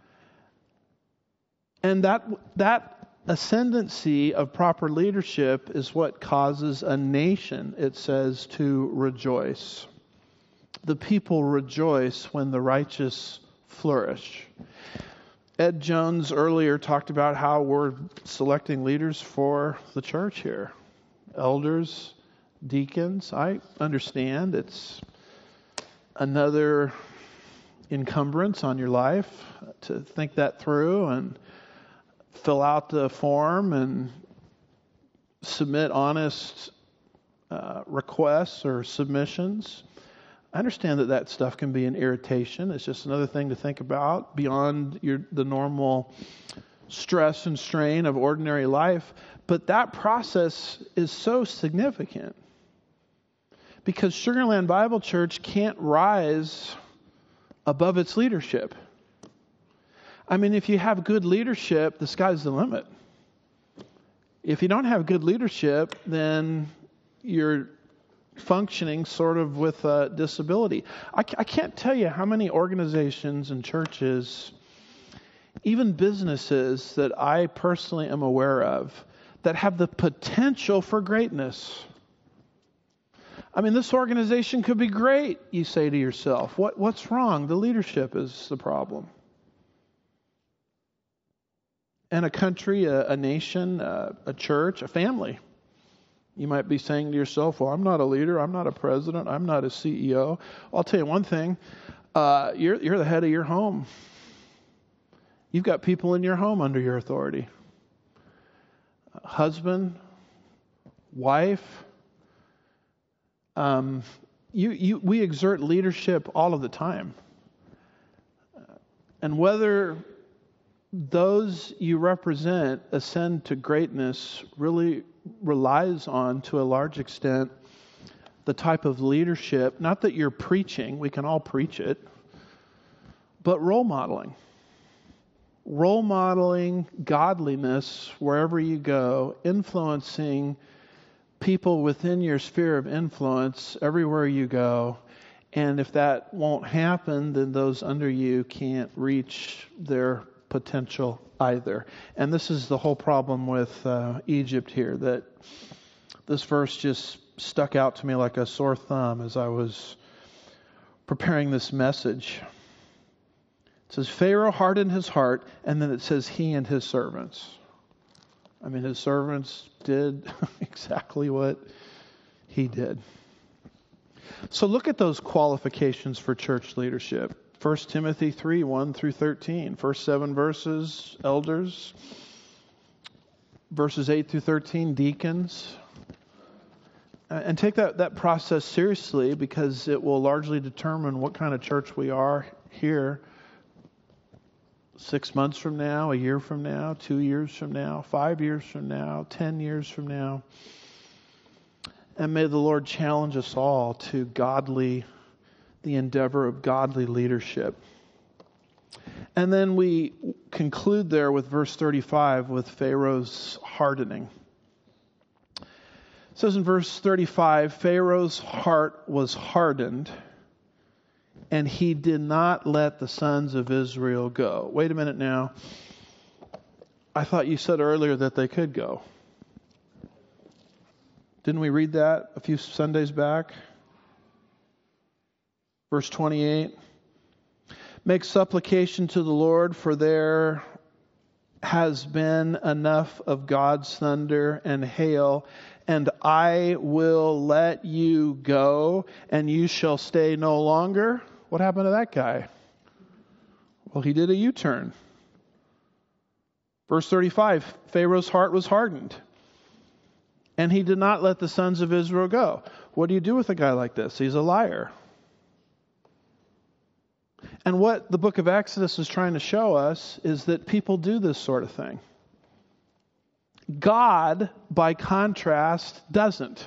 And that that ascendancy of proper leadership is what causes a nation, it says, to rejoice. The people rejoice when the righteous flourish. Ed Jones earlier talked about how we're selecting leaders for the church here. Elders, deacons. I understand it's another encumbrance on your life to think that through and fill out the form and submit honest uh, requests or submissions. I understand that that stuff can be an irritation. It's just another thing to think about beyond your the normal stress and strain of ordinary life. But that process is so significant because Sugar Land Bible Church can't rise above its leadership. I mean, if you have good leadership, the sky's the limit. If you don't have good leadership, then you're functioning sort of with a disability. I, I can't tell you how many organizations and churches, even businesses that I personally am aware of, that have the potential for greatness. I mean, this organization could be great, you say to yourself. What, what's wrong? The leadership is the problem. And a country, a, a nation, a, a church, a family. You might be saying to yourself, well, I'm not a leader, I'm not a president, I'm not a C E O. I'll tell you one thing, uh, you're, you're the head of your home. You've got people in your home under your authority. Husband, wife. Um, you, you, we exert leadership all of the time. And whether those you represent ascend to greatness really relies on, to a large extent, the type of leadership, not that you're preaching, we can all preach it, but role modeling. Role modeling godliness wherever you go, influencing people within your sphere of influence everywhere you go. And if that won't happen, then those under you can't reach their potential either. And this is the whole problem with uh, Egypt here, that this verse just stuck out to me like a sore thumb as I was preparing this message. It says, Pharaoh hardened his heart, and then it says he and his servants. I mean, his servants did exactly what he did. So look at those qualifications for church leadership. First Timothy three, one through thirteen. First seven verses, elders. Verses eight through thirteen, deacons. And take that, that process seriously, because it will largely determine what kind of church we are here six months from now, a year from now, two years from now, five years from now, ten years from now. And may the Lord challenge us all to godly the endeavor of godly leadership. And then we conclude there with verse thirty-five with Pharaoh's hardening. It says in verse thirty-five, Pharaoh's heart was hardened, and he did not let the sons of Israel go. Wait a minute now. I thought you said earlier that they could go. Didn't we read that a few Sundays back? Verse twenty-eight, make supplication to the Lord, for there has been enough of God's thunder and hail, and I will let you go, and you shall stay no longer. What happened to that guy? Well, he did a U-turn. Verse thirty-five, Pharaoh's heart was hardened, and he did not let the sons of Israel go. What do you do with a guy like this? He's a liar. And what the book of Exodus is trying to show us is that people do this sort of thing. God, by contrast, doesn't.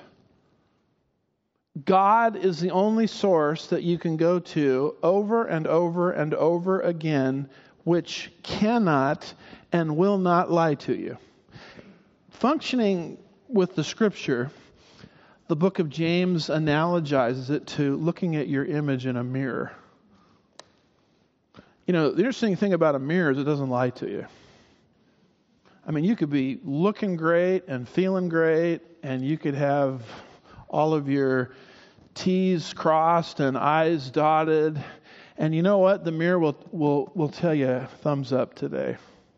God is the only source that you can go to over and over and over again, which cannot and will not lie to you. Functioning with the Scripture, the book of James analogizes it to looking at your image in a mirror. You know, the interesting thing about a mirror is it doesn't lie to you. I mean, you could be looking great and feeling great, and you could have all of your T's crossed and I's dotted, And you know what? The mirror will, will, will tell you thumbs up today.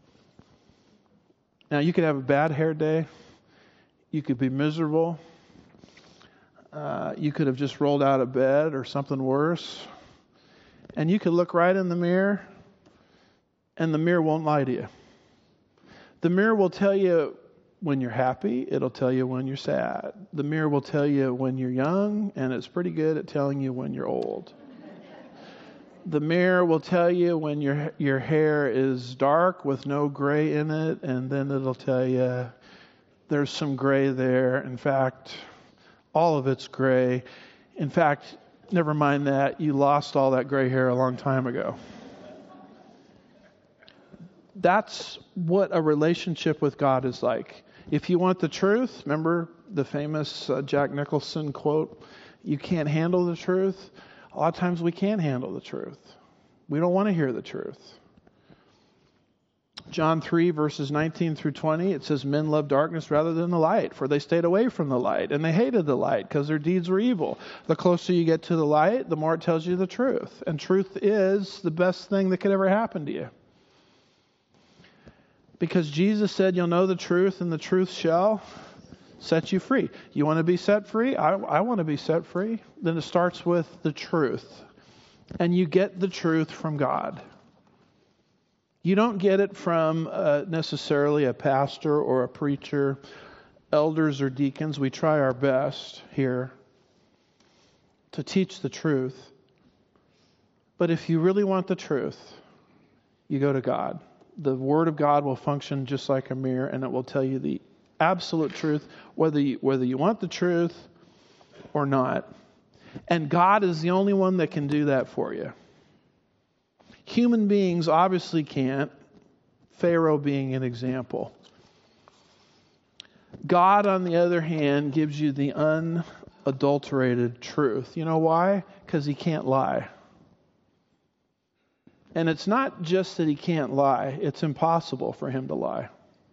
Now, you could have a bad hair day. You could be miserable. Uh, you could have just rolled out of bed or something worse. And you could look right in the mirror, and the mirror won't lie to you. The mirror will tell you when you're happy. It'll tell you when you're sad. The mirror will tell you when you're young, and it's pretty good at telling you when you're old. The mirror will tell you when your your hair is dark with no gray in it, and then it'll tell you there's some gray there. In fact, all of it's gray. In fact, never mind that, you lost all that gray hair a long time ago. That's what a relationship with God is like. If you want the truth, remember the famous uh, Jack Nicholson quote, you can't handle the truth. A lot of times we can't handle the truth. We don't want to hear the truth. John three, verses nineteen through twenty, it says, men love darkness rather than the light, for they stayed away from the light, and they hated the light because their deeds were evil. The closer you get to the light, the more it tells you the truth. And truth is the best thing that could ever happen to you. Because Jesus said, you'll know the truth, and the truth shall set you free. You want to be set free? I, I want to be set free. Then it starts with the truth. And you get the truth from God. You don't get it from uh, necessarily a pastor or a preacher, elders or deacons. We try our best here to teach the truth. But if you really want the truth, you go to God. The Word of God will function just like a mirror, and it will tell you the absolute truth, whether you, whether you want the truth or not. And God is the only one that can do that for you. Human beings obviously can't, Pharaoh being an example. God, on the other hand, gives you the unadulterated truth. You know why? Because He can't lie. And it's not just that He can't lie, it's impossible for Him to lie.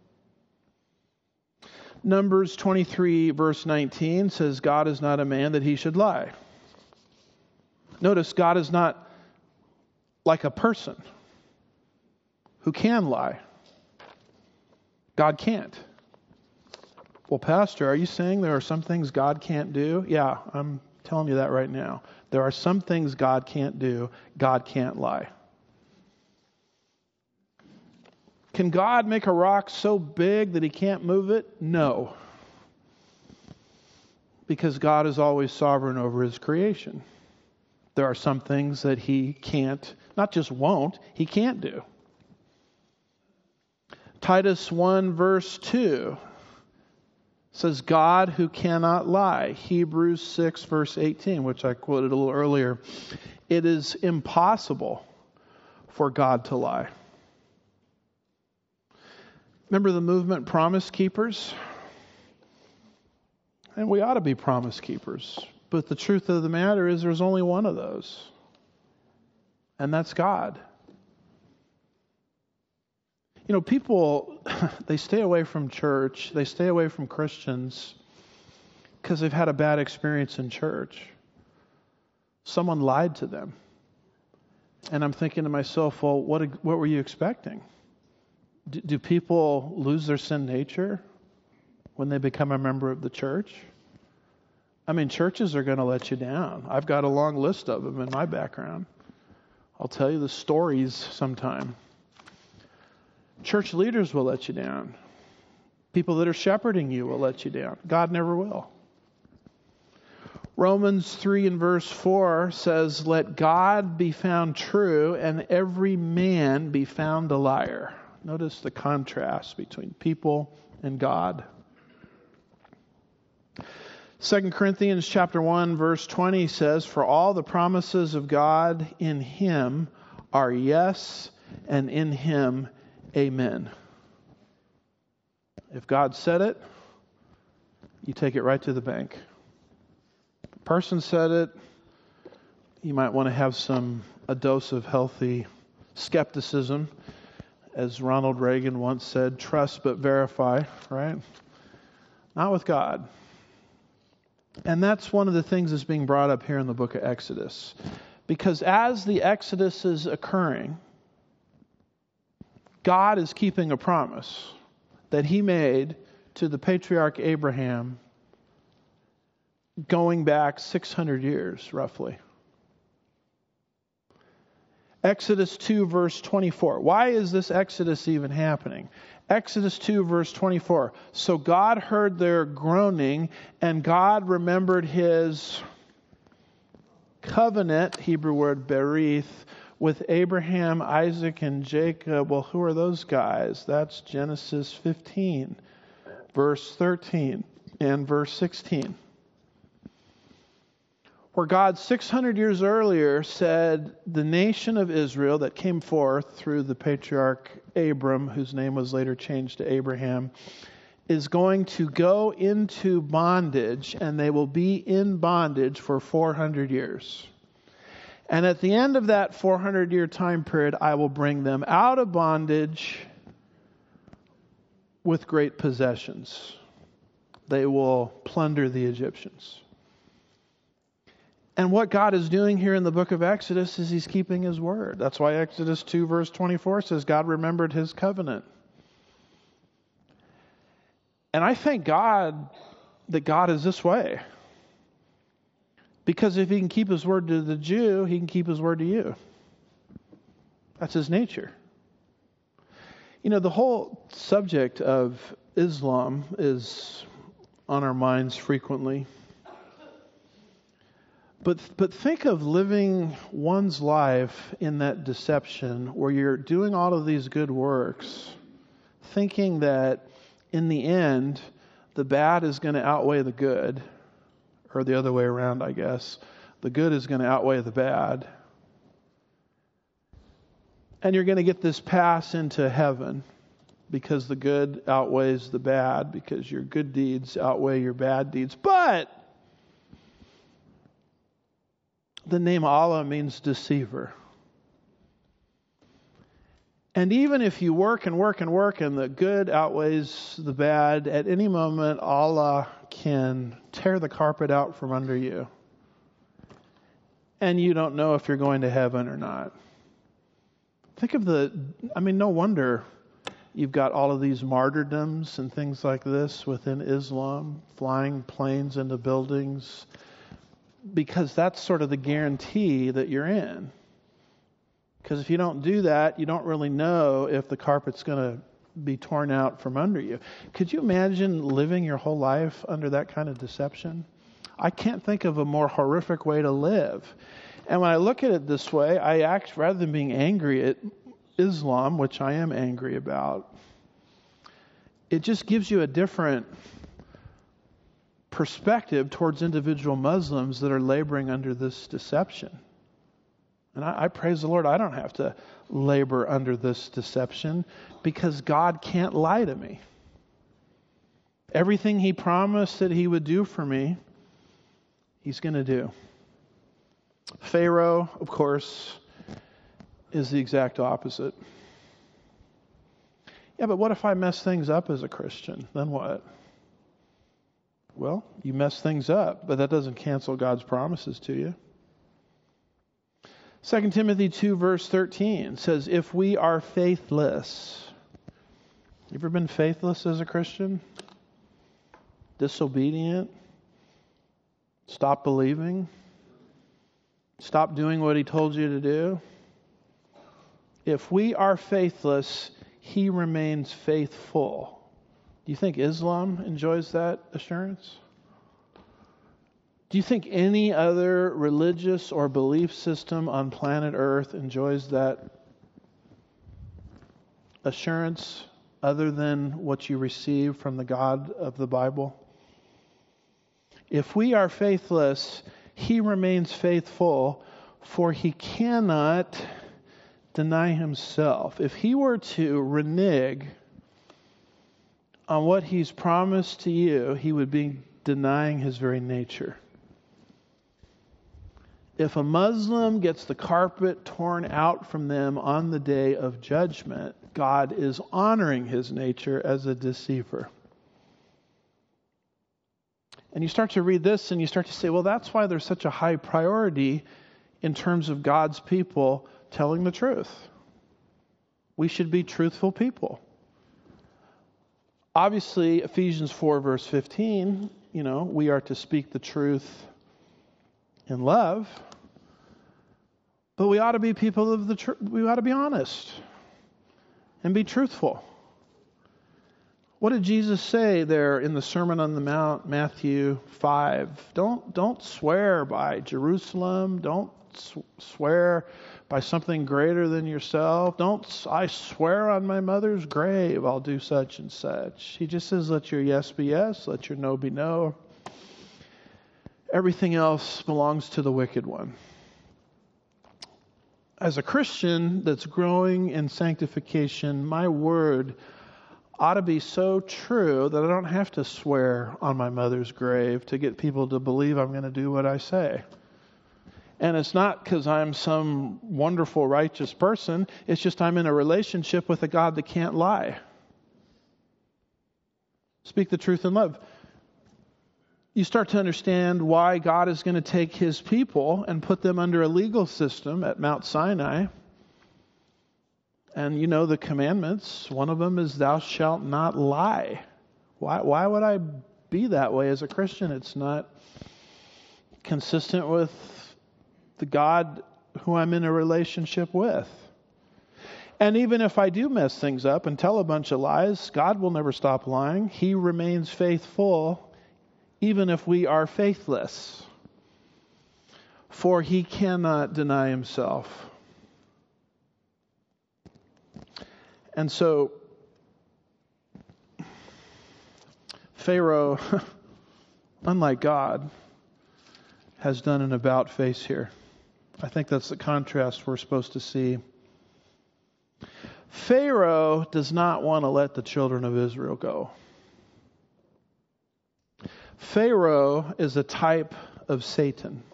Numbers twenty-three, verse nineteen says, God is not a man that He should lie. Notice, God is not like a person who can lie. God can't. Well, Pastor, are you saying there are some things God can't do? Yeah, I'm telling you that right now. There are some things God can't do. God can't lie. Can God make a rock so big that He can't move it? No. Because God is always sovereign over His creation. There are some things that He can't, not just won't, He can't do. Titus one verse two says, God who cannot lie. Hebrews six verse eighteen, which I quoted a little earlier. It is impossible for God to lie. Remember the movement Promise Keepers? And we ought to be promise keepers. But the truth of the matter is there's only one of those. And that's God. You know, people, they stay away from church. They stay away from Christians because they've had a bad experience in church. Someone lied to them. And I'm thinking to myself, well, what what were you expecting? Do, do people lose their sin nature when they become a member of the church? I mean, churches are going to let you down. I've got a long list of them in my background. I'll tell you the stories sometime. Church leaders will let you down. People that are shepherding you will let you down. God never will. Romans three and verse four says, let God be found true and every man be found a liar. Notice the contrast between people and God. Second Corinthians chapter one verse twenty says, for all the promises of God in Him are yes, and in Him amen. If God said it, you take it right to the bank. If a person said it, you might want to have some a dose of healthy skepticism. As Ronald Reagan once said, trust but verify, right? Not with God. And that's one of the things that's being brought up here in the book of Exodus. Because as the Exodus is occurring, God is keeping a promise that he made to the patriarch Abraham going back six hundred years, roughly. Exodus two, verse twenty-four. Why is this Exodus even happening? Exodus two, verse twenty-four. So God heard their groaning, and God remembered his covenant, Hebrew word berith, with Abraham, Isaac, and Jacob. Well, who are those guys? That's Genesis fifteen, verse thirteen and verse sixteen. Where God six hundred years earlier said the nation of Israel that came forth through the patriarch Abram, whose name was later changed to Abraham, is going to go into bondage, and they will be in bondage for four hundred years. And at the end of that four hundred year time period, I will bring them out of bondage with great possessions. They will plunder the Egyptians. And what God is doing here in the book of Exodus is he's keeping his word. That's why Exodus two verse twenty-four says God remembered his covenant. And I thank God that God is this way. Because if he can keep his word to the Jew, he can keep his word to you. That's his nature. You know, the whole subject of Islam is on our minds frequently. But but think of living one's life in that deception where you're doing all of these good works, thinking that in the end, the bad is going to outweigh the good, or the other way around, I guess. The good is going to outweigh the bad. And you're going to get this pass into heaven because the good outweighs the bad, because your good deeds outweigh your bad deeds. But the name Allah means deceiver. And even if you work and work and work and the good outweighs the bad, at any moment Allah can tear the carpet out from under you. And you don't know if you're going to heaven or not. Think of the, I mean, no wonder you've got all of these martyrdoms and things like this within Islam, flying planes into buildings, because that's sort of the guarantee that you're in. Because if you don't do that, you don't really know if the carpet's going to be torn out from under you. Could you imagine living your whole life under that kind of deception? I can't think of a more horrific way to live. And when I look at it this way, I act, rather than being angry at Islam, which I am angry about, it just gives you a different perspective towards individual Muslims that are laboring under this deception. And I, I praise the Lord, I don't have to labor under this deception because God can't lie to me. Everything He promised that He would do for me, He's going to do. Pharaoh, of course, is the exact opposite. Yeah, but what if I mess things up as a Christian? Then what? Well, you mess things up, but that doesn't cancel God's promises to you. Second Timothy two, verse thirteen says, if we are faithless. You ever been faithless as a Christian? Disobedient? Stop believing? Stop doing what He told you to do? If we are faithless, He remains faithful. Do you think Islam enjoys that assurance? Do you think any other religious or belief system on planet Earth enjoys that assurance other than what you receive from the God of the Bible? If we are faithless, He remains faithful, for He cannot deny Himself. If He were to renege on what He's promised to you, He would be denying His very nature. If a Muslim gets the carpet torn out from them on the day of judgment, God is honoring His nature as a deceiver. And you start to read this and you start to say, well, that's why there's such a high priority in terms of God's people telling the truth. We should be truthful people. Obviously, Ephesians four, verse fifteen, you know, we are to speak the truth in love. But we ought to be people of the truth. We ought to be honest and be truthful. What did Jesus say there in the Sermon on the Mount, Matthew five? Don't, don't swear by Jerusalem. Don't swear by something greater than yourself. Don't, I swear on my mother's grave I'll do such and such. He just says, let your yes be yes, let your no be no. Everything else belongs to the wicked one. As a Christian that's growing in sanctification, my word ought to be so true that I don't have to swear on my mother's grave to get people to believe I'm going to do what I say. And it's not because I'm some wonderful, righteous person. It's just I'm in a relationship with a God that can't lie. Speak the truth in love. You start to understand why God is going to take His people and put them under a legal system at Mount Sinai. And you know the commandments. One of them is thou shalt not lie. Why, why would I be that way as a Christian? It's not consistent with the God who I'm in a relationship with. And even if I do mess things up and tell a bunch of lies, God will never stop lying. He remains faithful even if we are faithless. For He cannot deny Himself. And so, Pharaoh, unlike God, has done an about face here. I think that's the contrast we're supposed to see. Pharaoh does not want to let the children of Israel go. Pharaoh is a type of Satan.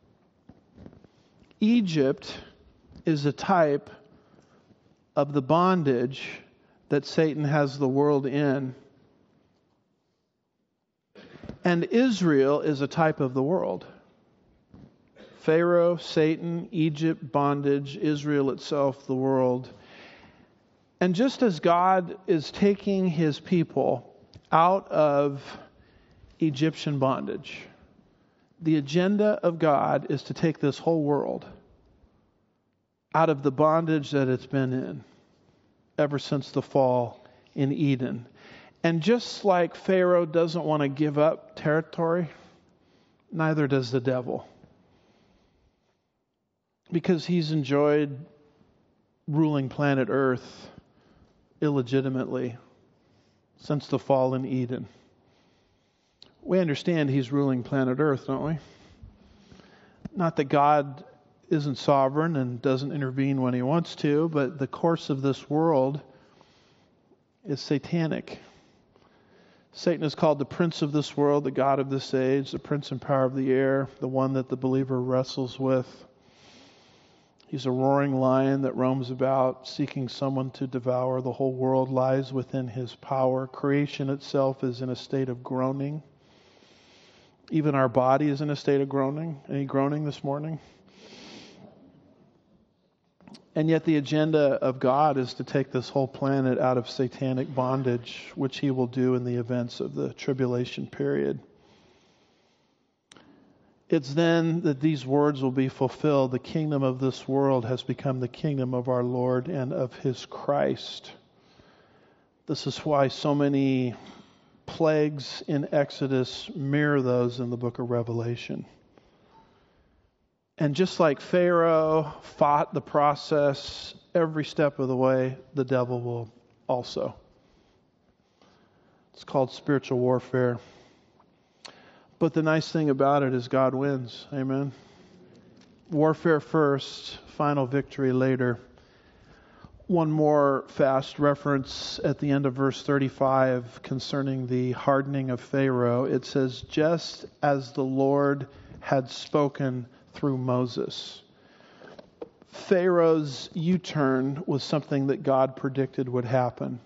Egypt is a type of the bondage that Satan has the world in. And Israel is a type of the world. Pharaoh, Satan, Egypt, bondage, Israel itself, the world. And just as God is taking His people out of Egyptian bondage, the agenda of God is to take this whole world out of the bondage that it's been in ever since the fall in Eden. And just like Pharaoh doesn't want to give up territory, neither does the devil. Because he's enjoyed ruling planet Earth illegitimately since the fall in Eden. We understand he's ruling planet Earth, don't we? Not that God isn't sovereign and doesn't intervene when He wants to, but the course of this world is satanic. Satan is called the prince of this world, the god of this age, the prince and power of the air, the one that the believer wrestles with. He's a roaring lion that roams about, seeking someone to devour. The whole world lies within his power. Creation itself is in a state of groaning. Even our body is in a state of groaning. Any groaning this morning? And yet the agenda of God is to take this whole planet out of satanic bondage, which He will do in the events of the tribulation period. It's then that these words will be fulfilled. The kingdom of this world has become the kingdom of our Lord and of His Christ. This is why so many plagues in Exodus mirror those in the book of Revelation. And just like Pharaoh fought the process every step of the way, the devil will also. It's called spiritual warfare. But the nice thing about it is God wins. Amen. Warfare first, final victory later. One more fast reference at the end of verse thirty-five concerning the hardening of Pharaoh. It says, just as the Lord had spoken through Moses. Pharaoh's U-turn was something that God predicted would happen.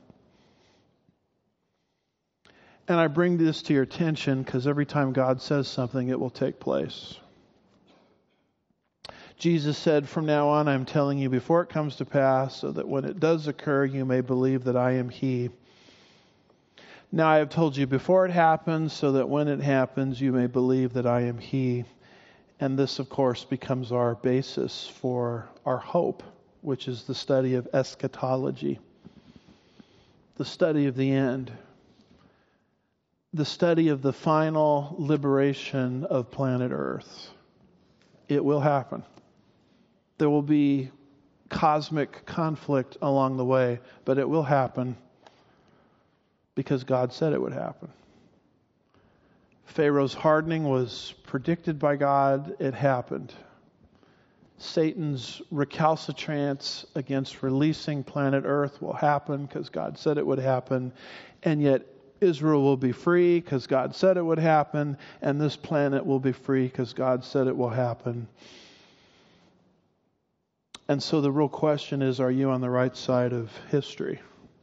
And I bring this to your attention because every time God says something, it will take place. Jesus said, "From now on, I'm telling you before it comes to pass, so that when it does occur, you may believe that I am He. Now I have told you before it happens, so that when it happens, you may believe that I am He." And this, of course, becomes our basis for our hope, which is the study of eschatology, the study of the end, the study of the final liberation of planet Earth. It will happen. There will be cosmic conflict along the way, but it will happen because God said it would happen. Pharaoh's hardening was predicted by God. It happened. Satan's recalcitrance against releasing planet Earth will happen because God said it would happen. And yet Israel will be free because God said it would happen. And this planet will be free because God said it will happen. And so the real question is, are you on the right side of history?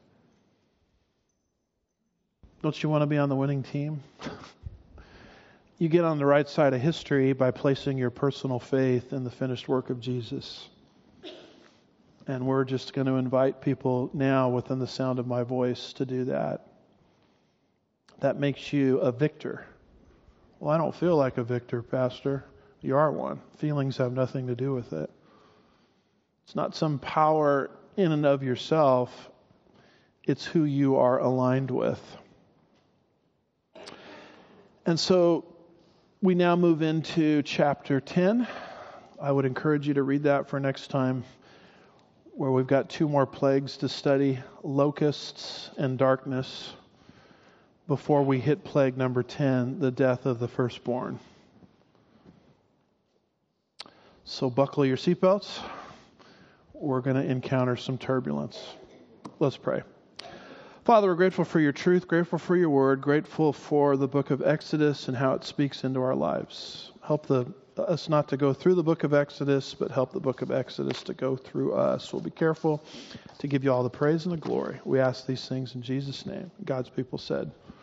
Don't you want to be on the winning team? You get on the right side of history by placing your personal faith in the finished work of Jesus. And we're just going to invite people now within the sound of my voice to do that. That makes you a victor. Well, I don't feel like a victor, Pastor. You are one. Feelings have nothing to do with it. It's not some power in and of yourself. It's who you are aligned with. And so we now move into chapter ten. I would encourage you to read that for next time, where we've got two more plagues to study, locusts and darkness, before we hit plague number ten, the death of the firstborn. So buckle your seatbelts. We're going to encounter some turbulence. Let's pray. Father, we're grateful for your truth, grateful for your word, grateful for the book of Exodus and how it speaks into our lives. Help the, us not to go through the book of Exodus, but help the book of Exodus to go through us. We'll be careful to give you all the praise and the glory. We ask these things in Jesus' name. God's people said,